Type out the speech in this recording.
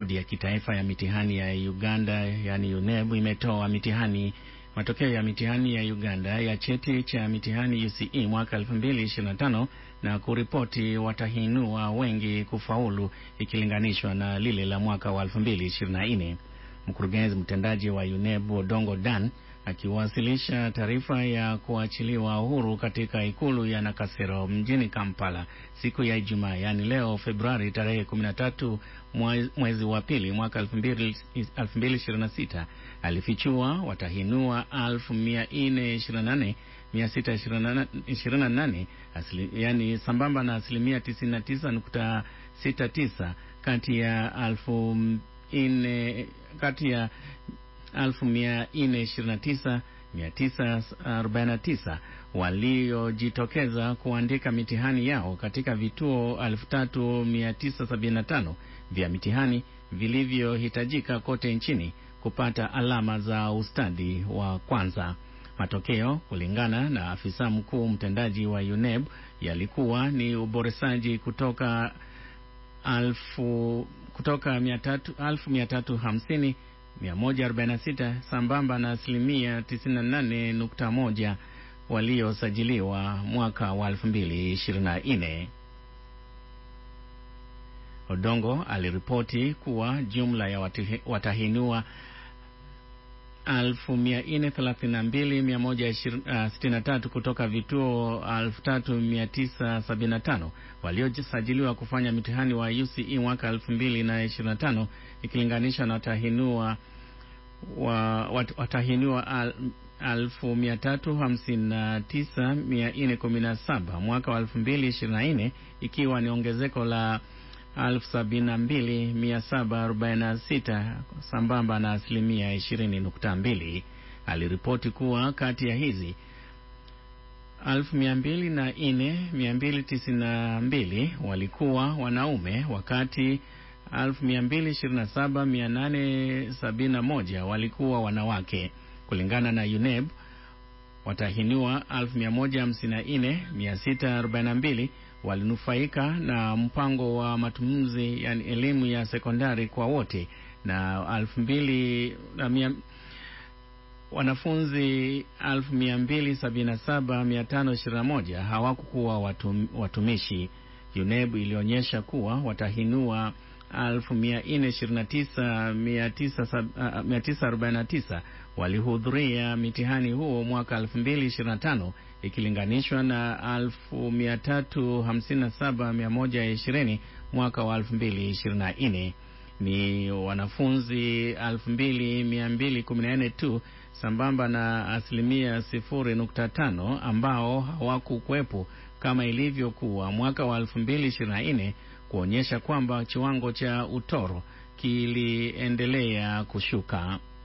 ya kitaifa ya mitihani ya Uganda yani UNEB imetoa matokeo ya mitihani ya Uganda ya cheti cha mitihani UCE mwaka 2025 na kuripoti watahiniwa wengi kufaulu ikilinganishwa na lile la mwaka wa 2024. Mkurugenzi mtendaji wa UNEB Odongo Dan akiwasilisha taarifa ya kuachiliwa uhuru katika ikulu ya Nakasero mjini Kampala siku ya Ijumaa, yani leo Februari tarehe 13 mwezi wa pili mwaka 2026, alifichua watahiniwa 1428,628 yani sambamba na 99.69 kati ya 1429,949 waliojitokeza kuandika mitihani yao katika vituo 3975 vya mitihani vilivyohitajika kote nchini kupata alama za ustadi wa kwanza. Matokeo kulingana na afisa mkuu mtendaji wa UNEB yalikuwa ni uboreshaji kutoka 350,146 sambamba na 98.1 waliosajiliwa mwaka wa 2024. Odongo aliripoti kuwa jumla ya watahiniwa 1432,163 kutoka vituo 3975 waliosajiliwa kufanya mitihani wa UCE mwaka 2025 ikilinganisha na watahiniwa 359,417 mwaka wa 2024, ikiwa ni ongezeko la 72,746 sambamba na 20.2. Aliripoti kuwa kati ya hizi 204,292 walikuwa wanaume, wakati 227,871 walikuwa wanawake. Kulingana na UNEB, watahiniwa 154,642 walinufaika na mpango wa matumizi yani elimu ya sekondari kwa wote, na wanafunzi 277,521 hawakuwa watumishi. UNEB ilionyesha kuwa watahiniwa 429,949 walihudhuria mitihani huo mwaka 2025 ikilinganishwa na 357,120 mwaka wa 2024. Ni wanafunzi 2,214 tu sambamba na 0.5 ambao hawakuwepo kama ilivyokuwa mwaka wa 2024, kuonyesha kwamba kiwango cha utoro kiliendelea kushuka.